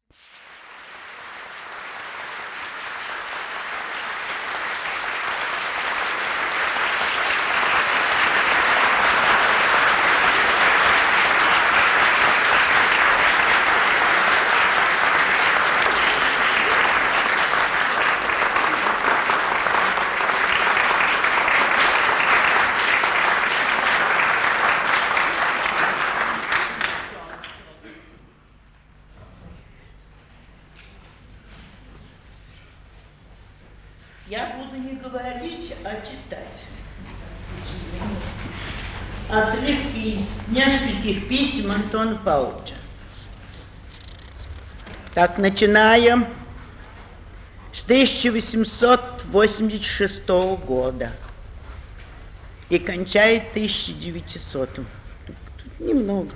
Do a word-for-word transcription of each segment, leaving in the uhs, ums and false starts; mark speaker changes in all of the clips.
Speaker 1: Я буду не говорить, а читать. Отрывки из нескольких писем Антона Павловича. Так, начинаем с тысяча восемьсот восемьдесят шестого года и кончает тысяча девятисотым. Немного.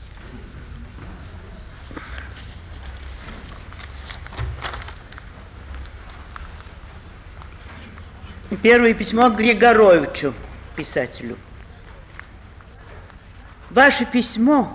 Speaker 1: Первое письмо к Григоровичу, писателю. Ваше письмо,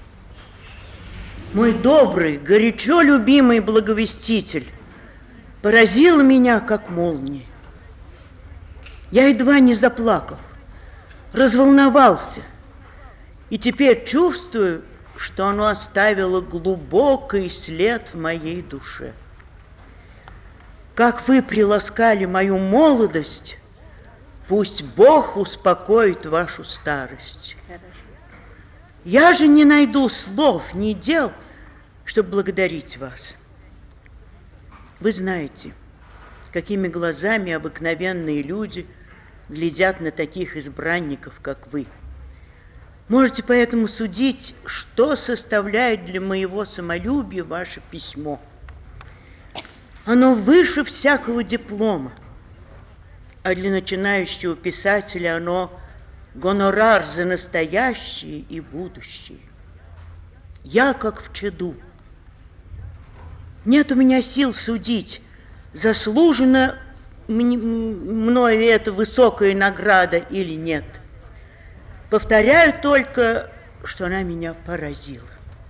Speaker 1: мой добрый, горячо любимый благовеститель, поразило меня, как молния. Я едва не заплакал, разволновался, и теперь чувствую, что оно оставило глубокий след в моей душе. Как вы приласкали мою молодость, пусть Бог успокоит вашу старость. Хорошо. Я же не найду слов, ни дел, чтобы благодарить вас. Вы знаете, какими глазами обыкновенные люди глядят на таких избранников, как вы. Можете поэтому судить, что составляет для моего самолюбия ваше письмо. Оно выше всякого диплома, а для начинающего писателя оно гонорар за настоящее и будущее. Я как в чаду. Нет у меня сил судить, заслужена мною эта высокая награда или нет. Повторяю только, что она меня поразила.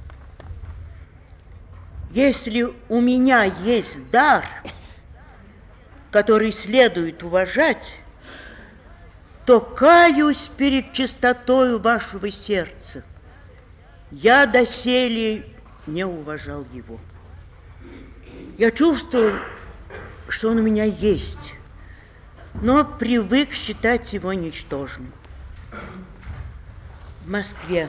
Speaker 1: Если у меня есть дар, который следует уважать, то каюсь перед чистотою вашего сердца. Я доселе не уважал его. Я чувствую, что он у меня есть, но привык считать его ничтожным. В Москве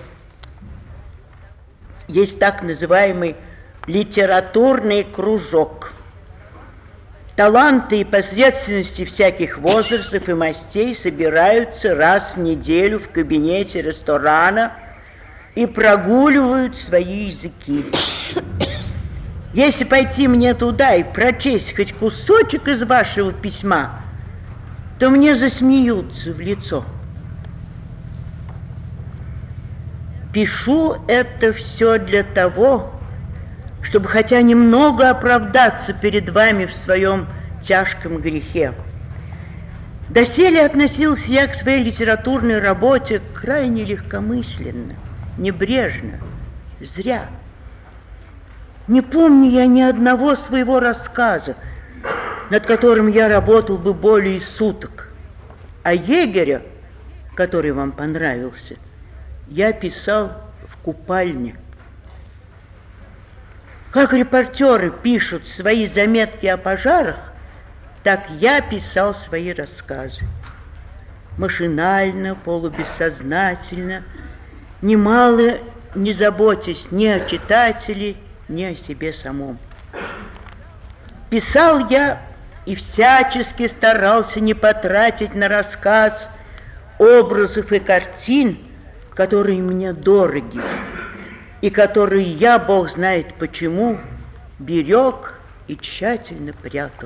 Speaker 1: есть так называемый литературный кружок. Таланты и посредственности всяких возрастов и мастей собираются раз в неделю в кабинете ресторана и прогуливают свои языки. Если пойти мне туда и прочесть хоть кусочек из вашего письма, то мне засмеются в лицо. Пишу это все для того, чтобы хотя немного оправдаться перед вами в своем тяжком грехе. Доселе относился я к своей литературной работе крайне легкомысленно, небрежно, зря. Не помню я ни одного своего рассказа, над которым я работал бы более суток. А егеря, который вам понравился, я писал в купальне. Как репортеры пишут свои заметки о пожарах, так я писал свои рассказы. Машинально, полубессознательно, немало не заботясь ни о читателе, ни о себе самом. Писал я и всячески старался не потратить на рассказ образов и картин, которые мне дороги, и которые я, Бог знает почему, берег и тщательно прятал.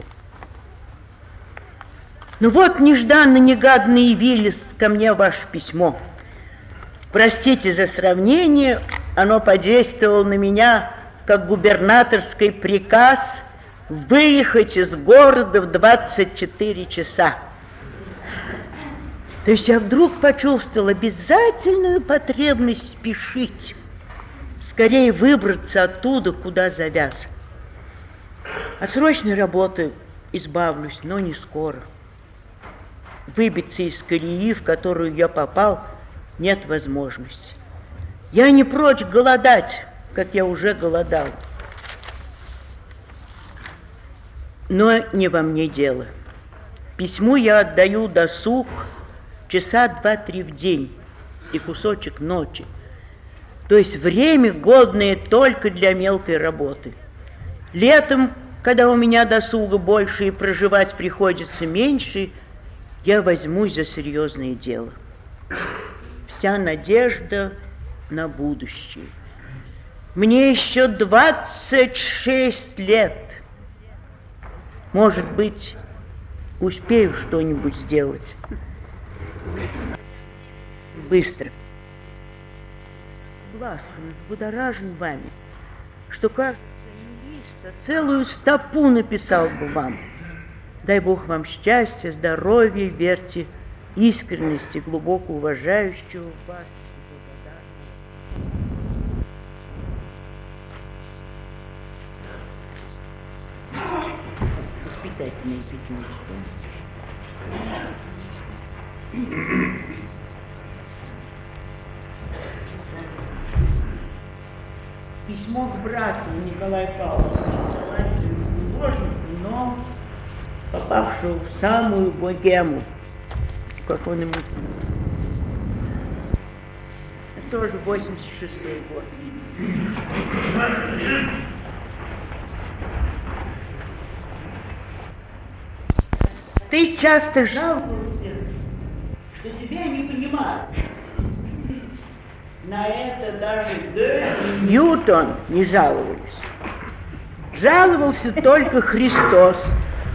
Speaker 1: Ну вот, нежданно-негаданно явились ко мне ваше письмо. Простите за сравнение, оно подействовало на меня, как губернаторский приказ выехать из города в двадцать четыре часа. То есть я вдруг почувствовал обязательную потребность спешить, скорее выбраться оттуда, куда завяз. От срочной работы избавлюсь, но не скоро. Выбиться из колеи, в которую я попал, нет возможности. Я не прочь голодать, как я уже голодал. Но не во мне дело. Письму я отдаю досуг часа два-три в день и кусочек ночи. То есть время, годное только для мелкой работы. Летом, когда у меня досуга больше и проживать приходится меньше, я возьмусь за серьезное дело. Вся надежда на будущее. Мне еще двадцать шесть лет. Может быть, успею что-нибудь сделать. Быстро. Ласково, взбудоражен вами, что, кажется, не лист, а целую стопу написал бы вам. Дай Бог вам счастья, здоровья, верьте, искренности, глубоко уважающего вас. Воспитательное письмо. Письмо к брату Николая Павловича, художнику, но попавшего в самую богему, как он ему... Это тоже восемьдесят шестой год. Ты часто жаловался, что тебя не понимают. На это даже Гёте и Ньютон не жаловались. Жаловался только Христос.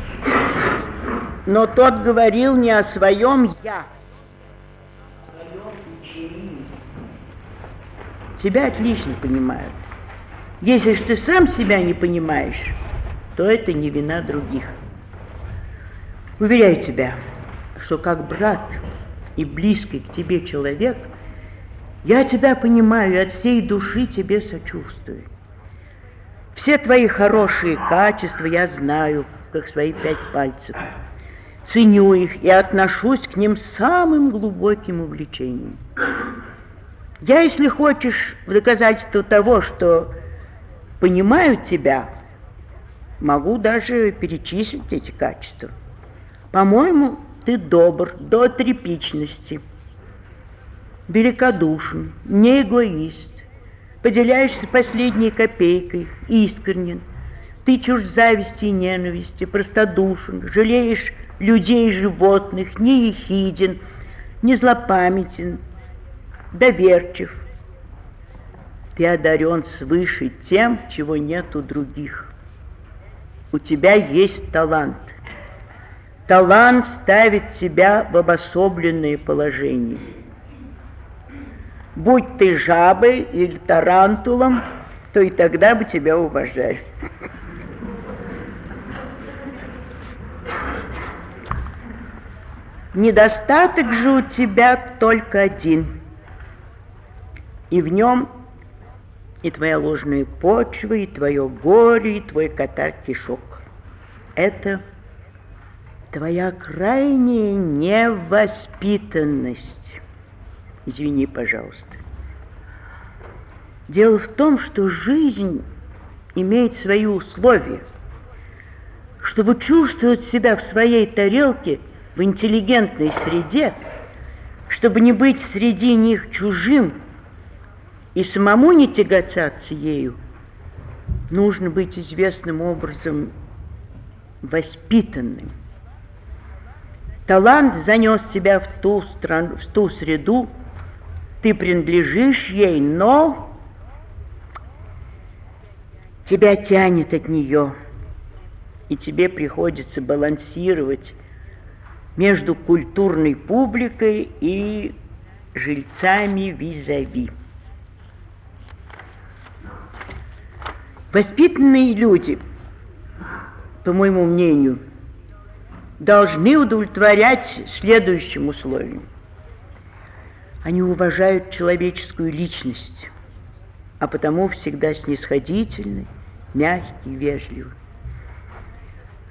Speaker 1: Но тот говорил не о своем «я», а о своем учении. Тебя отлично понимают. Если ж ты сам себя не понимаешь, то это не вина других. Уверяю тебя, что как брат и близкий к тебе человек, я тебя понимаю и от всей души тебе сочувствую. Все твои хорошие качества я знаю, как свои пять пальцев. Ценю их и отношусь к ним с самым глубоким увлечением. Я, если хочешь, в доказательство того, что понимаю тебя, могу даже перечислить эти качества. По-моему, ты добр до тряпичности, великодушен, не эгоист, поделяешься последней копейкой, искренен, ты чужд зависти и ненависти, простодушен, жалеешь людей и животных, не ехиден, не злопамятен, доверчив. Ты одарен свыше тем, чего нет у других. У тебя есть талант. Талант ставит тебя в обособленное положение. Будь ты жабой или тарантулом, то и тогда бы тебя уважали. Недостаток же у тебя только один. И в нем и твоя ложная почва, и твое горе, и твой катар-кишок. Это твоя крайняя невоспитанность. Извини, пожалуйста. Дело в том, что жизнь имеет свои условия. Чтобы чувствовать себя в своей тарелке в интеллигентной среде, чтобы не быть среди них чужим и самому не тяготаться ею, нужно быть известным образом воспитанным. Талант занес тебя в ту страну, в ту среду, ты принадлежишь ей, но тебя тянет от нее, и тебе приходится балансировать между культурной публикой и жильцами визави. Воспитанные люди, по моему мнению, должны удовлетворять следующим условиям. Они уважают человеческую личность, а потому всегда снисходительны, мягкие, вежливы.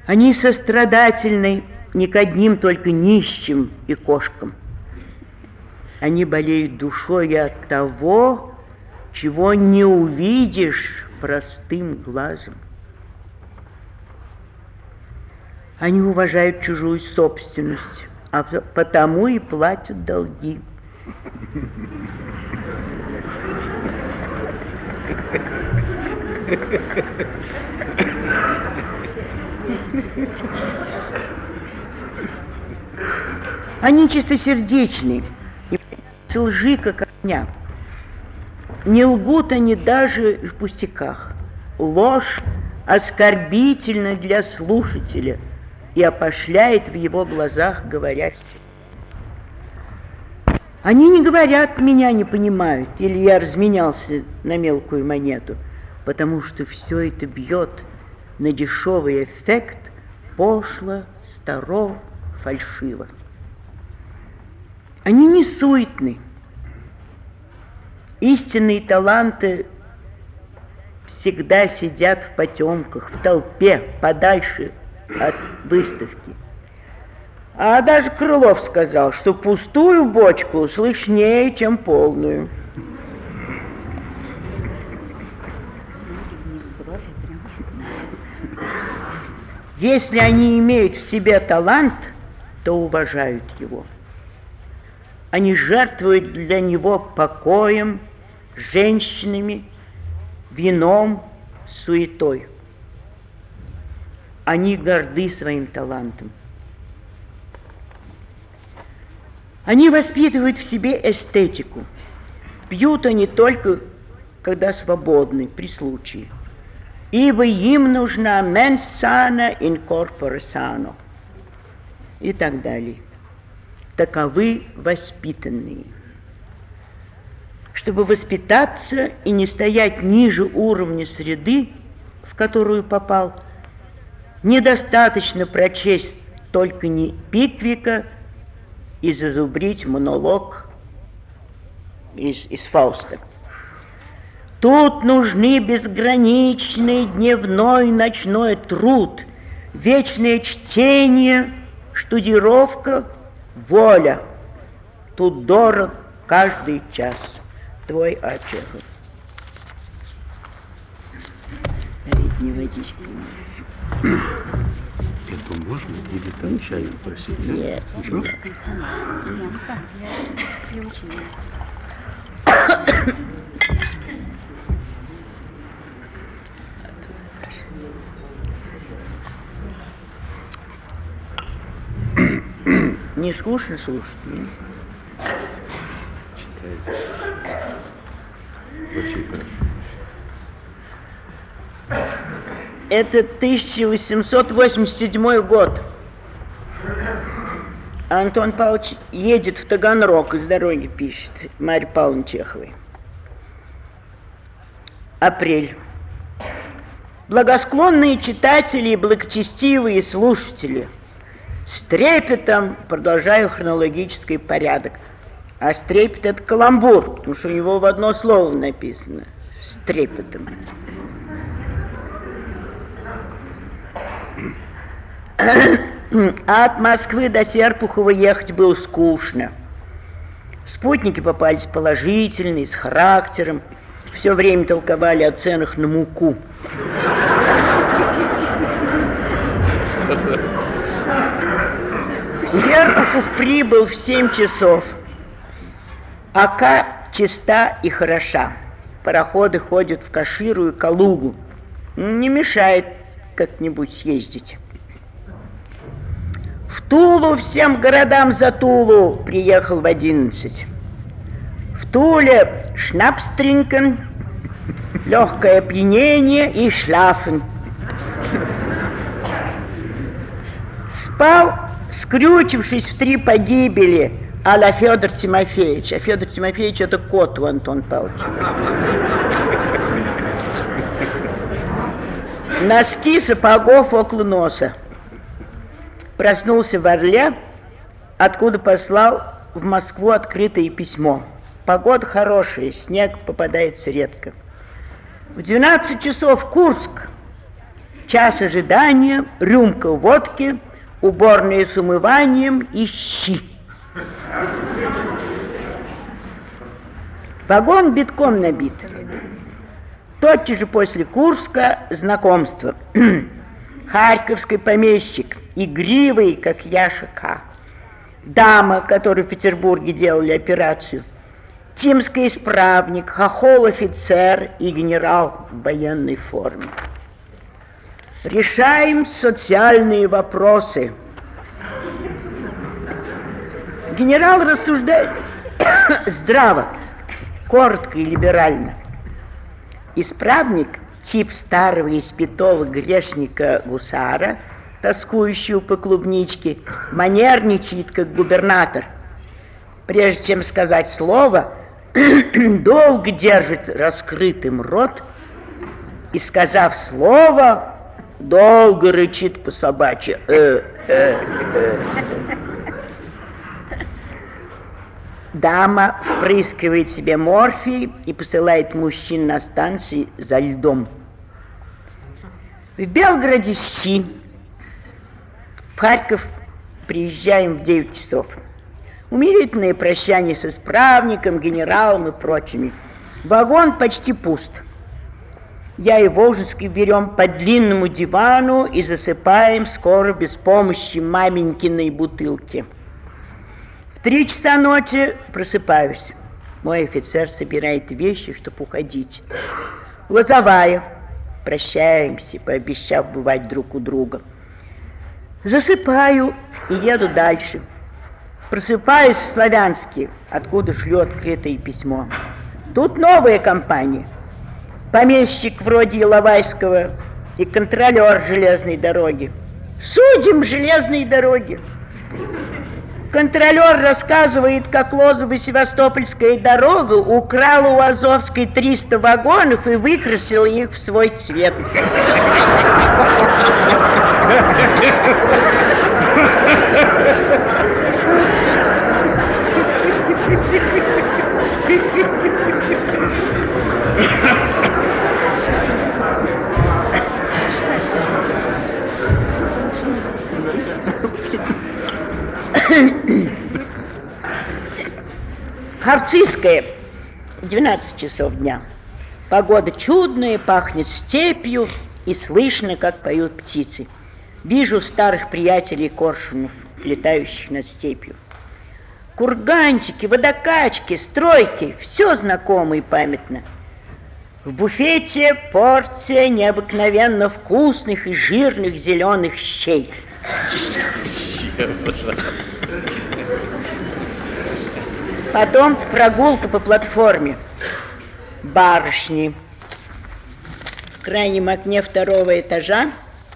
Speaker 1: Они сострадательны не к одним только нищим и кошкам. Они болеют душой от того, чего не увидишь простым глазом. Они уважают чужую собственность, а потому и платят долги. Они чистосердечны и лжи, как огня. Не лгут они даже в пустяках. Ложь оскорбительна для слушателя и опошляет в его глазах говорящих. Они не говорят, меня не понимают, или я разменялся на мелкую монету, потому что все это бьет на дешевый эффект, пошло, старо, фальшиво. Они не суетны. Истинные таланты всегда сидят в потемках, в толпе, подальше от выставки. А даже Крылов сказал, что пустую бочку слышнее, чем полную. Если они имеют в себе талант, то уважают его. Они жертвуют для него покоем, женщинами, вином, суетой. Они горды своим талантом. Они воспитывают в себе эстетику. Пьют они только, когда свободны, при случае. Ибо им нужна mens sana in corpore sano. И так далее. Таковы воспитанные. Чтобы воспитаться и не стоять ниже уровня среды, в которую попал, недостаточно прочесть только не Пиквика и зазубрить монолог из, из Фауста. Тут нужны безграничный дневной и ночной труд, вечное чтение, штудировка, воля. Тут дорог каждый час. Твой А. Чехов. Не водички.
Speaker 2: Это можно или там чай просить?
Speaker 1: Нет.
Speaker 2: Ничего?
Speaker 1: Не скучно слушать, нет?
Speaker 2: Читайте. Очень хорошо.
Speaker 1: Это тысяча восемьсот восемьдесят седьмой год. Антон Павлович едет в Таганрог, из дороги пишет Марье Павловне Чеховой. Апрель. Благосклонные читатели и благочестивые слушатели, с трепетом, продолжаю хронологический порядок, а с трепет это каламбур, потому что у него в одно слово написано, с трепетом. А от Москвы до Серпухова ехать было скучно. Спутники попались положительные, с характером, все время толковали о ценах на муку. Серпухов прибыл в семь часов. Ока чиста и хороша. Пароходы ходят в Каширу и Калугу. Не мешает как-нибудь съездить. В Тулу, всем городам за Тулу, приехал в одиннадцать. В Туле шнапстринкен, легкое опьянение и шлафен. Спал, скрючившись в три погибели, а-ля Федор Тимофеевич. А Федор Тимофеевич — это кот у Антона Павловича. Носки сапогов около носа. Проснулся в Орле, откуда послал в Москву открытое письмо. Погода хорошая, снег попадается редко. В двенадцать часов Курск. Час ожидания, рюмка водки, уборная с умыванием и щи. Вагон битком набит. Тотчас же после Курска знакомство. Харьковский помещик, игривый, как Яша К. Дама, которой в Петербурге делали операцию. Тимский исправник, хохол-офицер и генерал в военной форме. Решаем социальные вопросы. Генерал рассуждает здраво, коротко и либерально. Исправник, тип старого испятого грешника-гусара, тоскующего по клубничке, манерничает, как губернатор. Прежде чем сказать слово, долго держит раскрытым рот и, сказав слово, долго рычит по собачьи. Э, э, э. Дама впрыскивает себе морфий и посылает мужчин на станции за льдом. В Белгороде щи. В Харьков приезжаем в девять часов. Умилительное прощание с исправником, генералом и прочими. Вагон почти пуст. Я и Волжинский берем по длинному дивану и засыпаем скоро без помощи маменькиной бутылки. В три часа ночи просыпаюсь. Мой офицер собирает вещи, чтобы уходить. Лозовая. Прощаемся, пообещав бывать друг у друга. Засыпаю и еду дальше. Просыпаюсь в Славянске, откуда шлю открытое письмо. Тут новая компания. Помещик вроде Иловайского и контролер железной дороги. Судим железные дороги. Контролер рассказывает, как Лозово-Севастопольская дорога украла у Азовской триста вагонов и выкрасила их в свой цвет. Харцизская, двенадцать часов дня. Погода чудная, пахнет степью и слышно, как поют птицы. Вижу старых приятелей коршунов, летающих над степью. Курганчики, водокачки, стройки, все знакомо и памятно. В буфете порция необыкновенно вкусных и жирных зеленых щей. Потом прогулка по платформе. Барышни. В крайнем окне второго этажа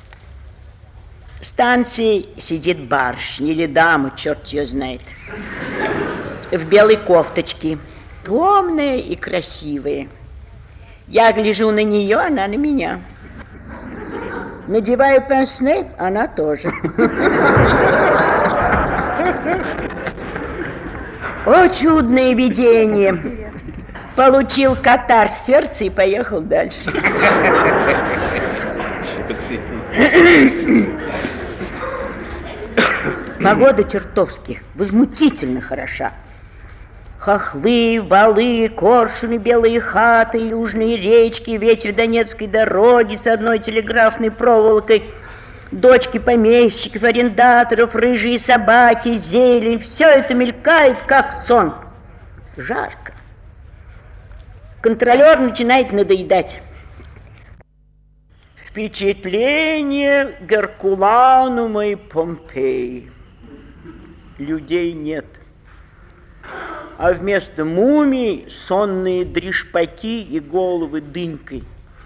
Speaker 1: станции сидит барышня или дама, черт ее знает. В белой кофточке. Томная и красивая. Я гляжу на нее, она на меня. Надеваю пенсне, она тоже. О, чудное видение! Получил катар сердца и поехал дальше. Погода чертовски, возмутительно хороша. Хохлы, валы, коршуны, белые хаты, южные речки, ветер Донецкой дороги с одной телеграфной проволокой, дочки помещиков, арендаторов, рыжие собаки, зелень. Все это мелькает, как сон. Жарко. Контролер начинает надоедать. Впечатление Геркуланума и Помпеи. Людей нет. А вместо мумий сонные дришпаки и головы дынькой.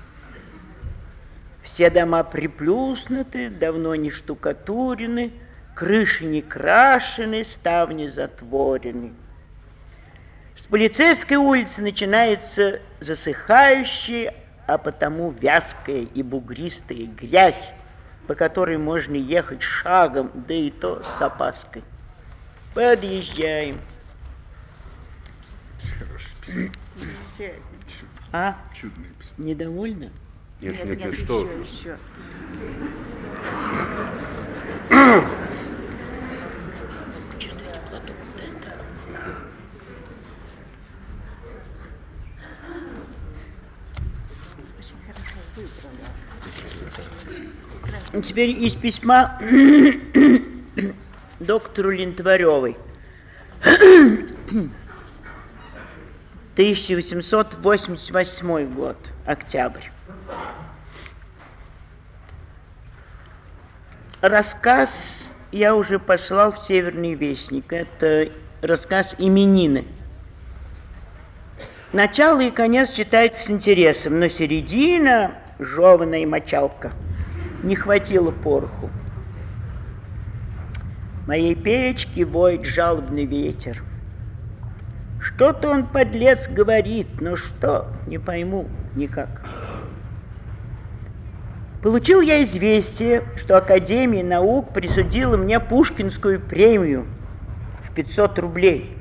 Speaker 1: Все дома приплюснуты, давно не штукатурены, крыши не крашены, ставни затворены. С Полицейской улицы начинается засыхающая, а потому вязкая и бугристая грязь, по которой можно ехать шагом, да и то с опаской. Подъезжаем. А?
Speaker 2: Чудное письмо.
Speaker 1: Недовольна?
Speaker 2: Нет, нет, нет, что?
Speaker 3: Еще, еще.
Speaker 1: Теперь из письма доктору Лентваревой. тысяча восемьсот восемьдесят восьмой год, октябрь. Рассказ я уже послал в Северный Вестник. Это рассказ «Именины». Начало и конец читается с интересом, но середина – жеваная мочалка. Не хватило пороху. Моей печке воет жалобный ветер. Что-то он, подлец, говорит, но что, не пойму никак. Получил я известие, что Академия наук присудила мне Пушкинскую премию в пятьсот рублей.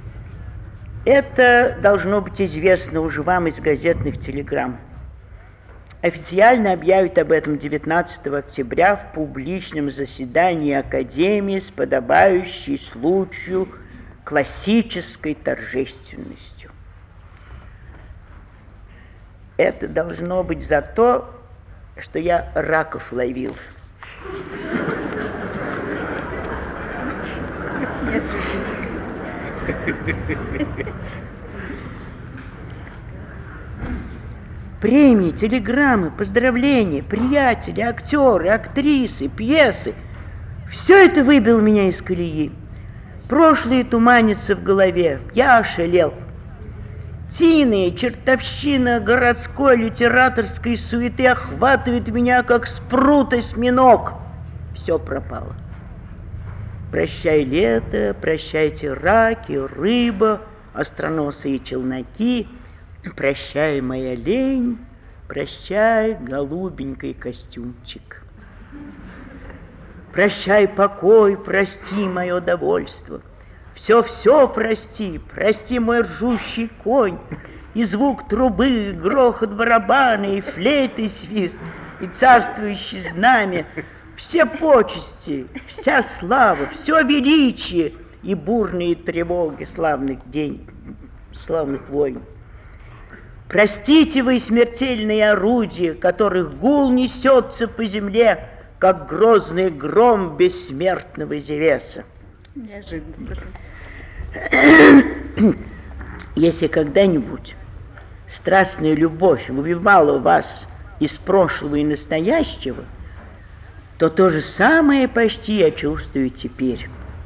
Speaker 1: Это должно быть известно уже вам из газетных телеграмм. Официально объявят об этом девятнадцатого октября в публичном заседании Академии с подобающей случаю классической торжественностью. Это должно быть за то, что я раков ловил. Премии, телеграммы, поздравления, приятели, актеры, актрисы, пьесы – все это выбило меня из колеи. Прошлое туманится в голове, я ошалел. Тины, чертовщина городской литераторской суеты охватывает меня, как спрут осьминог. Все пропало. Прощай лето, прощайте раки, рыба, остроносые челноки. Прощай, моя лень, прощай, голубенький костюмчик. Прощай, покой, прости мое довольство. Все-все прости, прости мой ржущий конь, и звук трубы, и грохот барабана, и флейт, и свист, и царствующее знамя, все почести, вся слава, все величие и бурные тревоги славных день, славных войн. Простите вы смертельные орудия, которых гул несется по земле, как грозный гром бессмертного Зевеса.
Speaker 3: Неожиданно.
Speaker 1: Если когда-нибудь страстная любовь выбивала вас из прошлого и настоящего, то то же самое почти я чувствую теперь.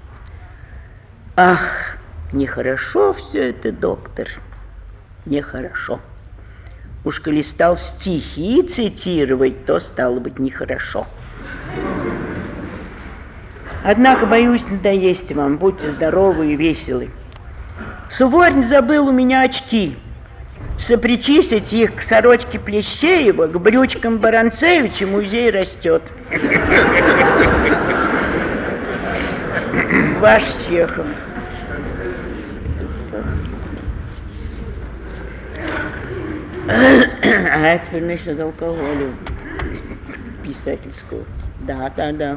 Speaker 1: Ах, нехорошо все это, доктор, нехорошо. Уж коли стал стихи цитировать, то стало быть нехорошо. Однако, боюсь, надоесть вам. Будьте здоровы и веселы. Суворин забыл у меня очки. Сопричислить их к сорочке Плещеева, к брючкам Баранцевича музей растет. Ваш Чехов. А теперь насчет алкоголя писательского. Да, да, да.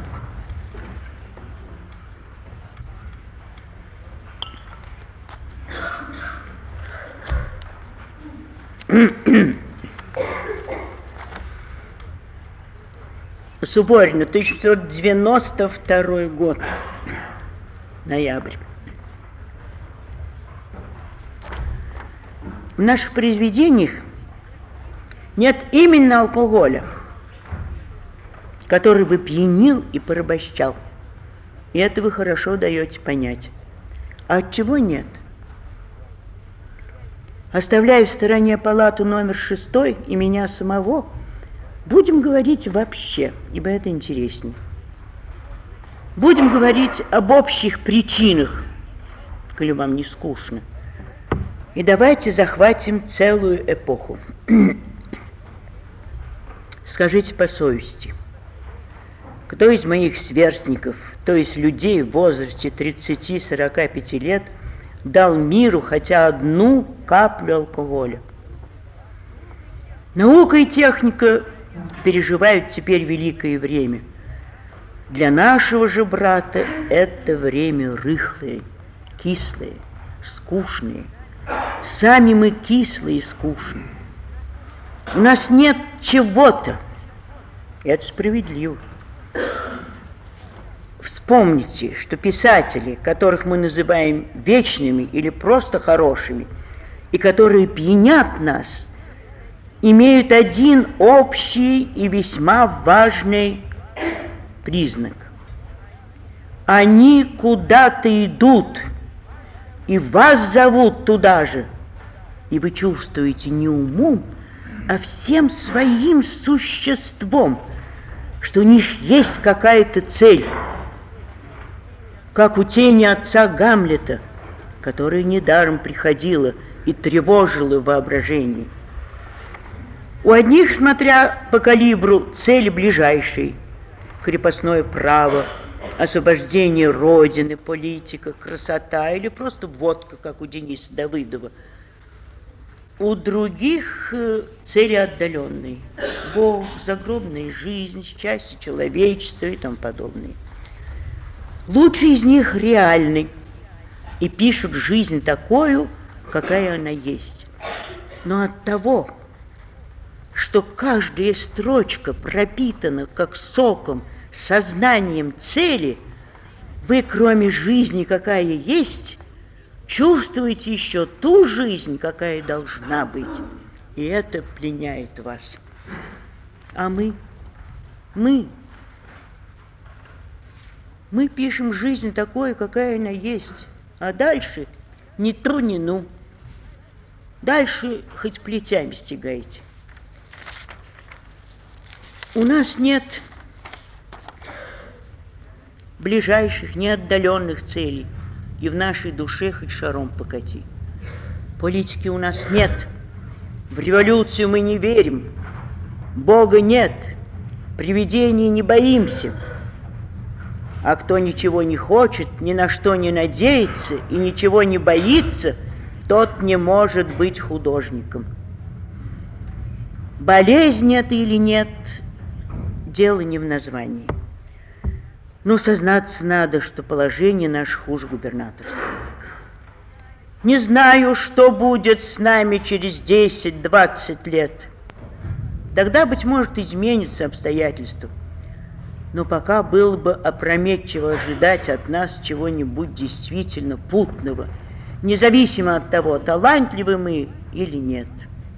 Speaker 1: Суворина, тысяча девятьсот девяносто второй год, ноябрь. В наших произведениях нет именно алкоголя, который бы пьянил и порабощал. И это вы хорошо даете понять. А от чего нет? Оставляя в стороне палату номер шестой и меня самого, будем говорить вообще, ибо это интереснее. Будем говорить об общих причинах, коли вам не скучно. И давайте захватим целую эпоху. Скажите по совести, кто из моих сверстников, то есть людей в возрасте тридцати-сорока пяти лет, дал миру хотя одну каплю алкоголя? Наука и техника переживают теперь великое время. Для нашего же брата это время рыхлое, кислое, скучное. Сами мы кислые и скучные. У нас нет чего-то. Это справедливо. Вспомните, что писатели, которых мы называем вечными или просто хорошими, и которые пьянят нас, имеют один общий и весьма важный признак. Они куда-то идут, и вас зовут туда же, и вы чувствуете не умом, а всем своим существом, что у них есть какая-то цель, как у тени отца Гамлета, которая недаром приходила и тревожила воображение. У одних, смотря по калибру, цель ближайшей – крепостное право, освобождение Родины, политика, красота или просто водка, как у Дениса Давыдова. У других цели отдаленные – Бог, загробная жизнь, счастье человечества и тому подобное. Лучшие из них реальны и пишут жизнь такую, какая она есть. Но от того, что каждая строчка пропитана как соком, сознанием цели, вы, кроме жизни, какая есть, чувствуете еще ту жизнь, какая должна быть. И это пленяет вас. А мы, мы, мы пишем жизнь такой, какая она есть. А дальше ни то, ни ну. Дальше хоть плетями стягайте. У нас нет ближайших, не отдаленных целей, и в нашей душе хоть шаром покати. Политики у нас нет, в революцию мы не верим, Бога нет, привидений не боимся. А кто ничего не хочет, ни на что не надеется и ничего не боится, тот не может быть художником. Болезнь это или нет, дело не в названии. Но сознаться надо, что положение наше хуже губернаторского. Не знаю, что будет с нами через десять-двадцать лет. Тогда, быть может, изменятся обстоятельства. Но пока было бы опрометчиво ожидать от нас чего-нибудь действительно путного, независимо от того, талантливы мы или нет.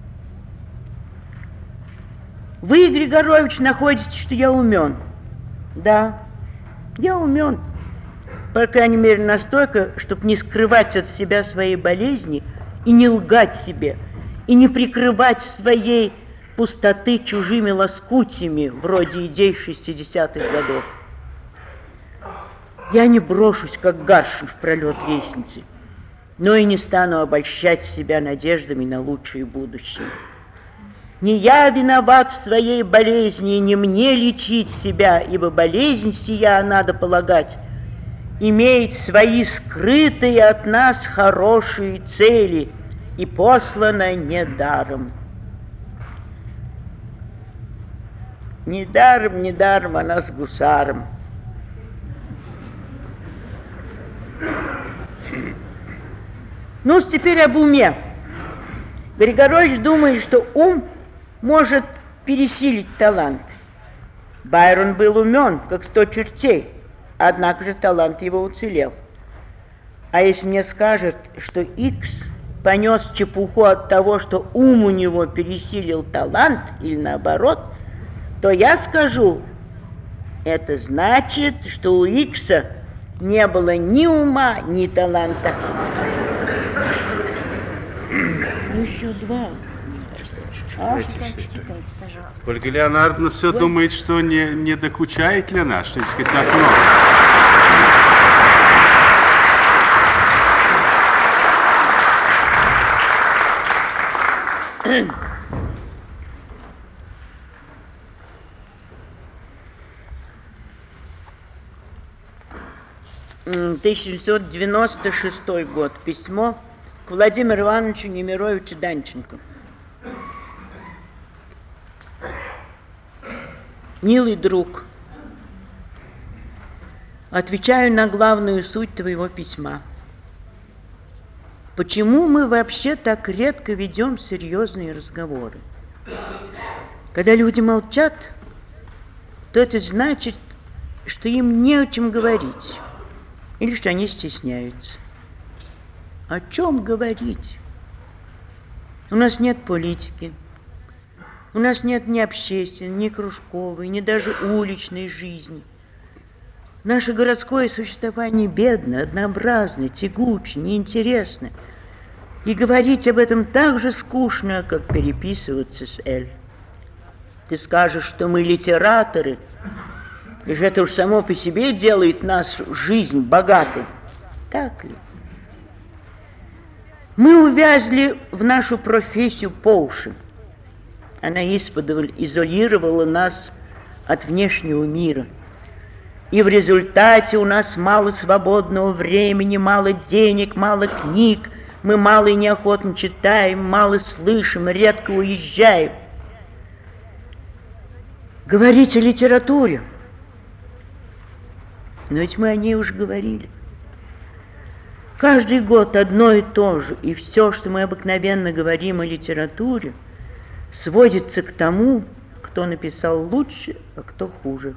Speaker 1: Вы, Григорович, находите, что я умен. Да, я умен. По крайней мере, настолько, чтобы не скрывать от себя своей болезни и не лгать себе, и не прикрывать своей пустоты чужими лоскутями, вроде идей шестидесятых годов. Я не брошусь, как гаршин в пролет лестницы, но и не стану обольщать себя надеждами на лучшее будущее. Не я виноват в своей болезни, не мне лечить себя, ибо болезнь сия, надо полагать, имеет свои скрытые от нас хорошие цели и послана недаром. Недаром, недаром она с гусаром. Ну, теперь об уме. Григорович думает, что ум может пересилить талант. Байрон был умен, как сто чертей, однако же талант его уцелел. А если мне скажут, что Икс понес чепуху от того, что ум у него пересилил талант, или наоборот, то я скажу, это значит, что у Икса не было ни ума, ни таланта. Ну, еще два. А?
Speaker 3: Читайте, пожалуйста. Ольга Леонардовна все Ой. думает, что не, не докучает для нас, что, так сказать, так много.
Speaker 1: тысяча девятьсот девяносто шестой год. Письмо к Владимиру Ивановичу Немировичу Данченко. Милый друг, отвечаю на главную суть твоего письма. Почему мы вообще так редко ведем серьезные разговоры? Когда люди молчат, то это значит, что им не о чем говорить, или что они стесняются. О чем говорить? У нас нет политики, у нас нет ни общественной, ни кружковой, ни даже уличной жизни. Наше городское существование бедно, однообразно, тягуче, неинтересно. И говорить об этом так же скучно, как переписываться с Эль. Ты скажешь, что мы литераторы, и же это уж само по себе делает нас жизнь богатой. Так ли? Мы увязли в нашу профессию по уши. Она исподволь изолировала нас от внешнего мира. И в результате у нас мало свободного времени, мало денег, мало книг. Мы мало и неохотно читаем, мало слышим, редко уезжаем. Говорить о литературе. Но ведь мы о ней уже говорили. Каждый год одно и то же, и все, что мы обыкновенно говорим о литературе, сводится к тому, кто написал лучше, а кто хуже.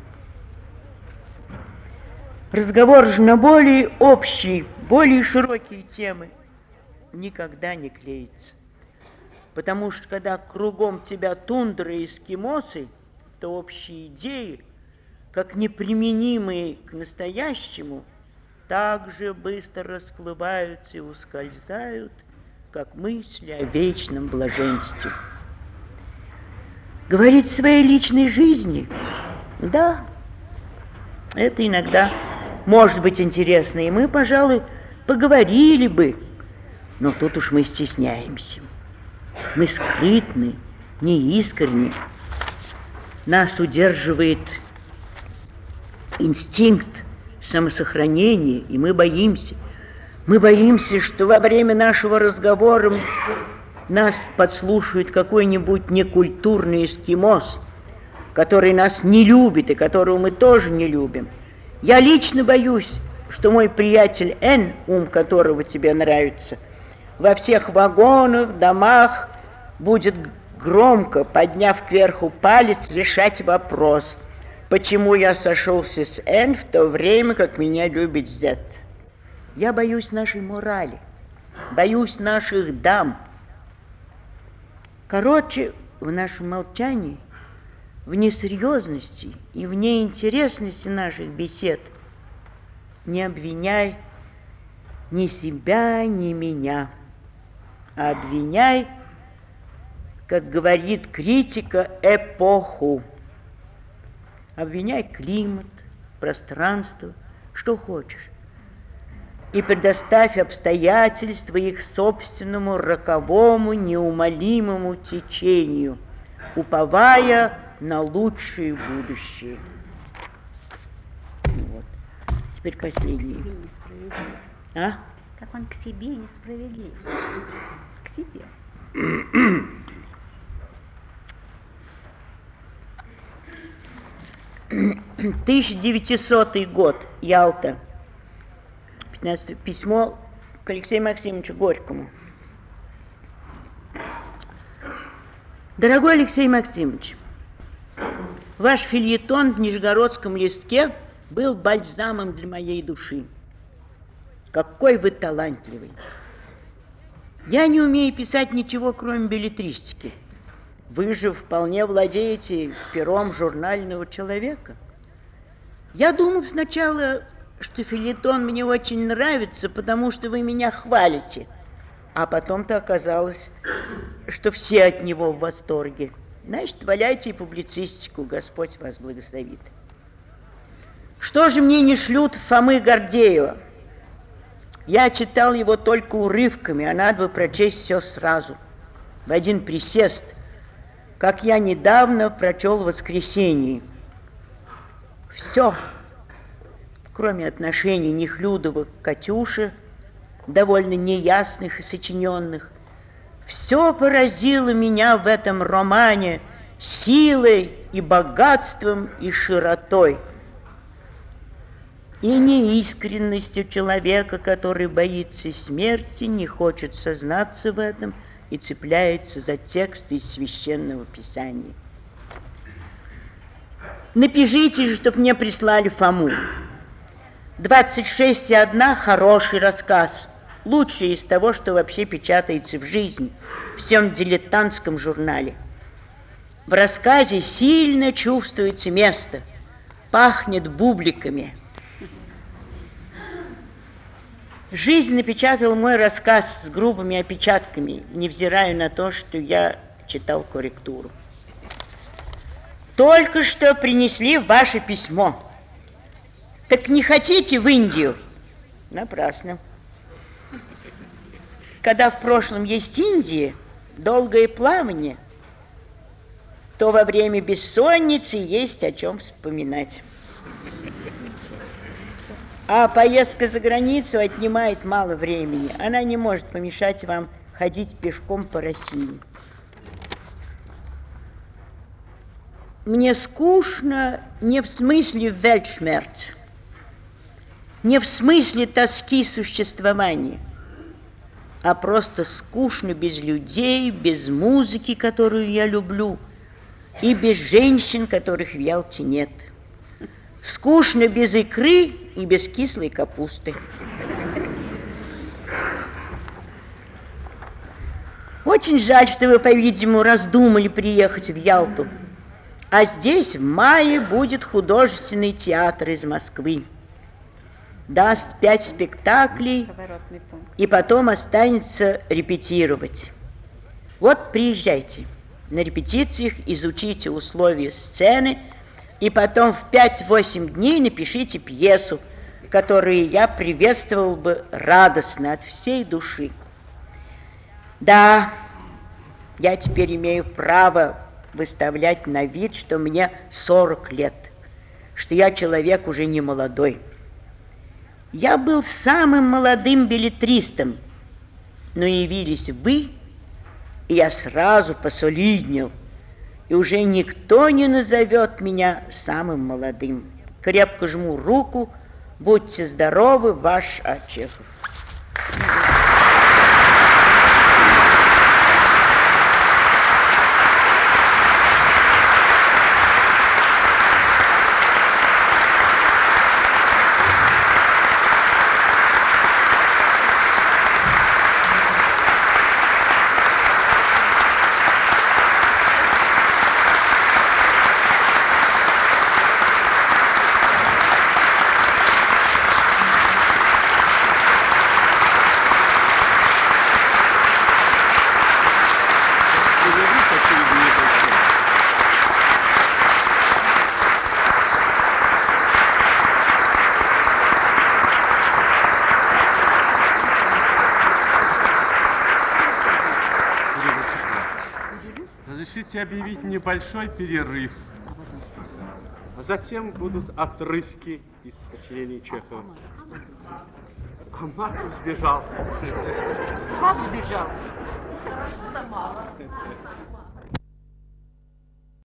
Speaker 1: Разговор же на более общие, более широкие темы никогда не клеится. Потому что когда кругом тебя тундра и эскимосы, то общие идеи, как неприменимые к настоящему, так же быстро расплываются и ускользают, как мысли о вечном блаженстве. Говорить о своей личной жизни, да, это иногда может быть интересно, и мы, пожалуй, поговорили бы, но тут уж мы стесняемся. Мы скрытны, неискренни. Нас удерживает инстинкт самосохранения, и мы боимся. Мы боимся, что во время нашего разговора нас подслушает какой-нибудь некультурный эскимос, который нас не любит и которого мы тоже не любим. Я лично боюсь, что мой приятель Н, ум которого тебе нравится, во всех вагонах, домах будет громко, подняв кверху палец, решать вопрос, почему я сошелся с Н в то время, как меня любит Z. Я боюсь нашей морали, боюсь наших дам. Короче, в нашем молчании, в несерьезности и в неинтересности наших бесед не обвиняй ни себя, ни меня, а обвиняй, как говорит критика, эпоху. Обвиняй климат, пространство, что хочешь. И предоставь обстоятельства их собственному роковому, неумолимому течению, уповая на лучшее будущее. Вот. Теперь последний.
Speaker 4: К себе несправедлив.
Speaker 1: А?
Speaker 4: Как он к себе несправедлив. К себе.
Speaker 1: тысяча девятисотый год, Ялта. пятнадцатое письмо к Алексею Максимовичу Горькому. Дорогой Алексей Максимович, ваш фельетон в Нижегородском листке был бальзамом для моей души. Какой вы талантливый. Я не умею писать ничего, кроме беллетристики. Вы же вполне владеете пером журнального человека. Я думал сначала, что фельетон мне очень нравится, потому что вы меня хвалите. А потом-то оказалось, что все от него в восторге. Значит, валяйте и публицистику, Господь вас благословит. Что же мне не шлют Фомы Гордеева? Я читал его только урывками, а надо бы прочесть все сразу, в один присест, как я недавно прочел в «Воскресенье». Все, кроме отношений Нехлюдова к Катюше, довольно неясных и сочиненных, все поразило меня в этом романе силой и богатством и широтой, и неискренностью человека, который боится смерти, не хочет сознаться в этом и цепляется за тексты из Священного Писания. Напишите же, чтоб мне прислали Фому. «двадцать шесть и одна» хороший рассказ, лучший из того, что вообще печатается в жизни, в всем дилетантском журнале. В рассказе сильно чувствуется место, пахнет бубликами. Жизнь напечатала мой рассказ с грубыми опечатками, невзирая на то, что я читал корректуру. Только что принесли ваше письмо. Так не хотите в Индию? Напрасно. Когда в прошлом есть Индия, долгое плавание, то во время бессонницы есть о чем вспоминать. А поездка за границу отнимает мало времени. Она не может помешать вам ходить пешком по России. Мне скучно не в смысле вельтшмерц, не в смысле тоски существования, а просто скучно без людей, без музыки, которую я люблю, и без женщин, которых в Ялте нет. Скучно без икры и без кислой капусты. Очень жаль, что вы, по-видимому, раздумали приехать в Ялту. А здесь в мае будет художественный театр из Москвы. Даст пять спектаклей и потом останется репетировать. Вот приезжайте. На репетициях изучите условия сцены и потом в пять-восемь дней напишите пьесу, которую я приветствовал бы радостно от всей души. Да, я теперь имею право выставлять на вид, что мне сорок лет, что я человек уже не молодой. Я был самым молодым беллетристом, но явились вы, и я сразу посолиднел, и уже никто не назовет меня самым молодым. Крепко жму руку, будьте здоровы, ваш А. Чехов.
Speaker 3: Разрешите объявить небольшой перерыв, а затем будут отрывки из сочинений Чехова. А Марков сбежал.
Speaker 5: Как сбежал? Страшно мало.